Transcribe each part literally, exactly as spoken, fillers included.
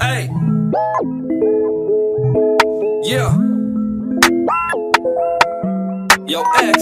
Эй! Yeah! Yo, X!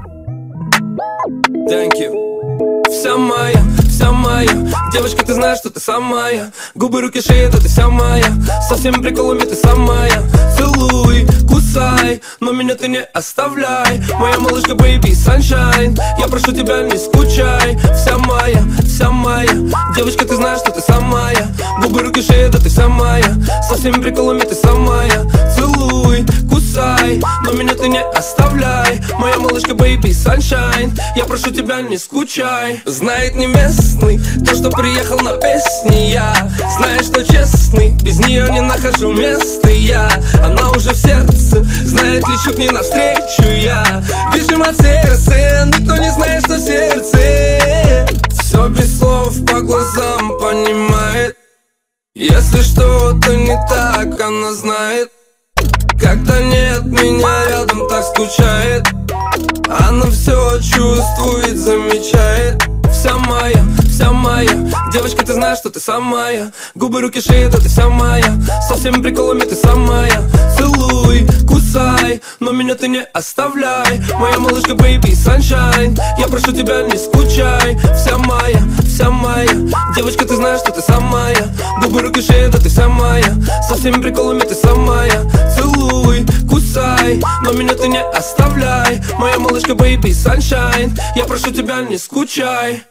Thank you! Вся моя, вся моя девочка, ты знаешь, что ты самая. Губы, руки, шея, это ты вся моя. Со всеми приколами ты самая. Целуй, кусай, но меня ты не оставляй. Моя малышка, baby, sunshine. Я прошу тебя, не скучай. Вся моя, вся моя девочка, ты знаешь, что ты самая. Губы, руки, шея, это ты вся моя. Со всеми приколами ты самая. Целуй, кусай, но меня ты не оставляй. Моя малышка, baby, sunshine. Я прошу тебя, не скучай. Знает не местный то, что приехал на песни я. Знаешь, что честный, без нее не нахожу места я. Она уже в сердце, знает, лечу к ней навстречу я. Бежим от сердца, никто не знает, что в сердце. Все без слов, по глазам понимает. Если что-то не так, она знает. Когда нет меня рядом, так скучает. Она все чувствует, замечает. Вся моя, вся моя девочка, ты знаешь, что ты самая. Губы, руки, шея, это ты вся моя. Со всеми приколами ты самая. Целуй, кусай, но меня ты не оставляй. Моя малышка, baby, sunshine. Я прошу тебя, не скучай. Вся моя, вся моя девочка, ты знаешь, что ты самая. Губы, руки, шея, это ты вся моя. Со всеми приколами ты самая. Целуй, кусай, но меня ты не оставляй. Моя малышка, baby, sunshine. Я прошу тебя, не скучай.